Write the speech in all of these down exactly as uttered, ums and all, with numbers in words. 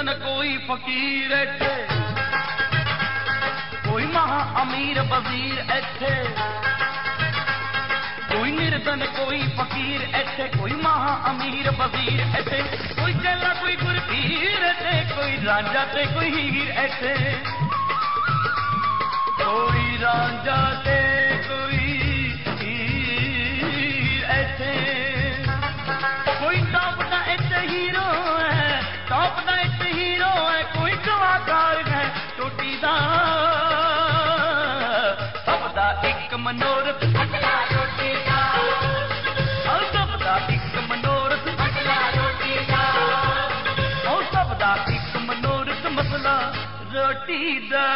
निर्धन कोई फकीर इत्थे, कोई महा अमीर वजीर इत्थे, कोई निर्धन कोई फकीर इत्थे, कोई महा अमीर वजीर इत्थे, कोई चेला कोई गुरपीर इत्थे, कोई रांझा ते कोई हीर इत्थे, कोई रांझा ते कोई हीर इत्थे, कोई टॉप दा इत्थे हीरो है, टॉप दा इत्थे हीरो है, कोई कलाकार है चोटी दा, सब दा एक मनोरथ अगला रोटी दा, सब दा एक मनोरथ अगला रोटी दा, और सब दा एक मनोरथ मसला रोटी दा।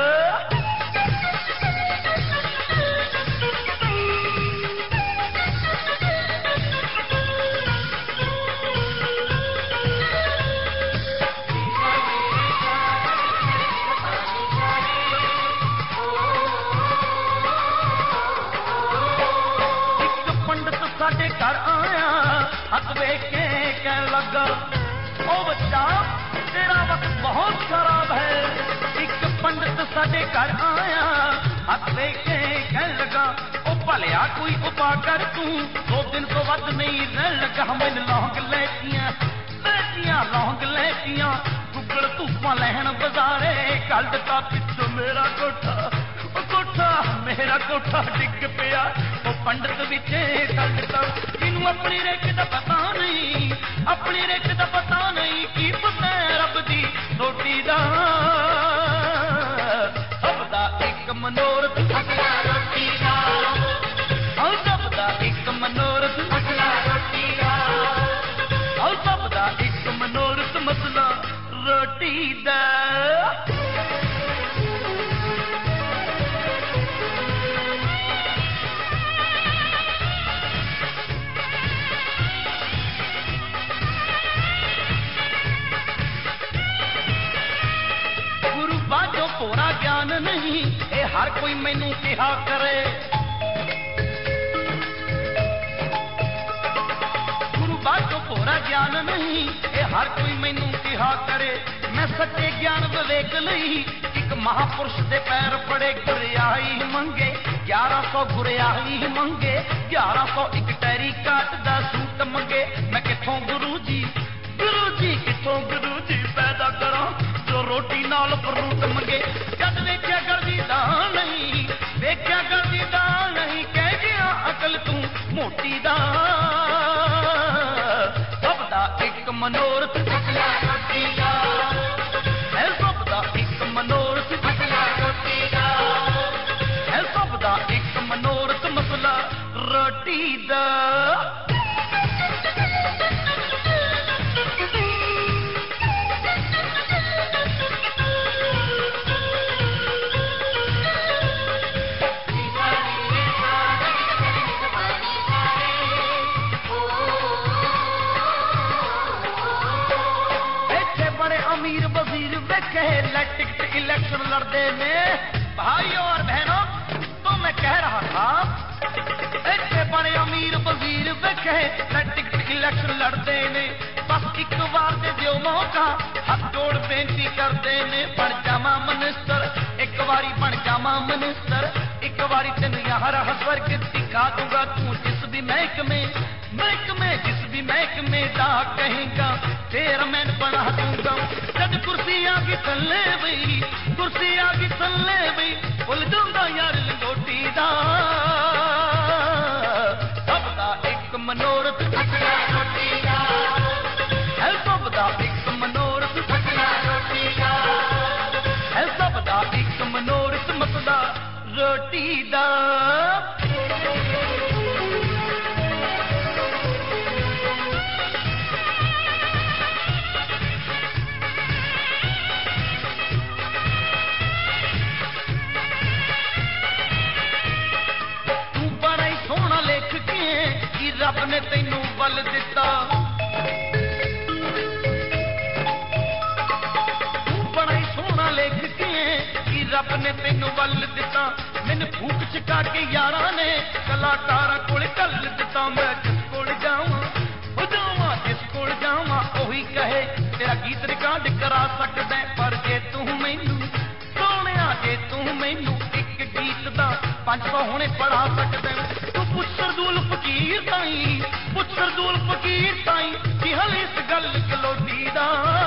साडे घर आया हक वेख के कह लगा, ओ बच्चा तेरा वक्त बहुत खराब है। एक पंडित साडे घर आया हक वेख के कह लगा, ओ भलिया कोई उपा कर तू, दो दिन तो वध नहीं रह लगा। मैन लौंग लैतियां लैतियां लौंग लैतियां, गुगल धूपा लहन बाजारे, कल दिता पिछो मेरा कोठा, कोठा मेरा कोठा डिग पिया, वो पंडित विचे तलता। इनू अपनी रेख दा पता नहीं, अपनी रेख दा पता नहीं, की पता रब दी रोटी दा, सब दा एक मनोरथ अगला रोटी दा, और सब दा एक मनोरथ अगला रोटी दा, और सब दा एक मनोरथ मसला रोटी दा। पूरा ज्ञान नहीं ए हर कोई मैनू कहा करे, गुरु बातों पूरा ज्ञान नहीं ए हर कोई मैनू कहा करे। मैं सच्चे ज्ञान विवेक लई एक महापुरुष दे पैर पड़े, गुरियाई मंगे ग्यारह सौ गुरियाई मंगे, ग्यारह सौ एक टैरी काट दा सूट मंगे। मैं किथों गुरु जी गुरु जी किथों गुरु जी पैदा करा, जो रोटी नाल फ्रूट मंगे। जद वेख्या करदी दाल नहीं, वेख्या करदी दाल नहीं, कह गया अकल तू मोटी दा, सब दा एक मनोरथ अगला रोटी दा, है सब दा एक मनोरथ अगला रोटी दा, है सब दा एक मनोरथ मसला रोटी दा। अमीर वजीर वेखे टिकट इलेक्शन लड़ते ने, भाइयों और बहनों तो मैं कह रहा था, इतने बड़े अमीर वजीर वेखे टिकट इलेक्शन लड़ते ने, बस एक बार दे दियो मौका, हाथ जोड़ बेनती करते ने, बन जावा मिनिस्टर एक बारी, बन जावा मिनिस्टर एक बारी, तेन यार स्वर्ग दिखा दूंगा, तू जिस भी महकमे महकमे जिस भी महकमे दा कहेगा, तेरा मैन बना दूंगा। जब कुर्सी आ गई थल्ले बई, कुर्सी आ गई थल्ले बई, भुल दूंगा यार लंगोटी दा, सब दा एक मनोरथ अगला रोटी दा, है सब दा एक मनोरथ अगला रोटी दा, है सब दा एक मनोरथ मसला रोटी दा। रब ने तैनू बल दिता, तू बड़ा ही सोहना लेख के कि रब ने तैनू बल दिता, मैनू भूख चका के यारा ने कलाकारा कोल कल दिता। मैं जिस कोल जावां ओ जावां, जिस कोल जावां ओही कहे तेरा गीत रिका रिकार्ड करा सकदा पर जे तू मैनू सोहणिया जे तू मैनू एक गीत दा पंज सौ हुणे पढ़ा सकदा तू पुछ सरदूल फकीर ताईं पुछ सरदूल फकीर ताईं कि हल इस गल कलोडी दा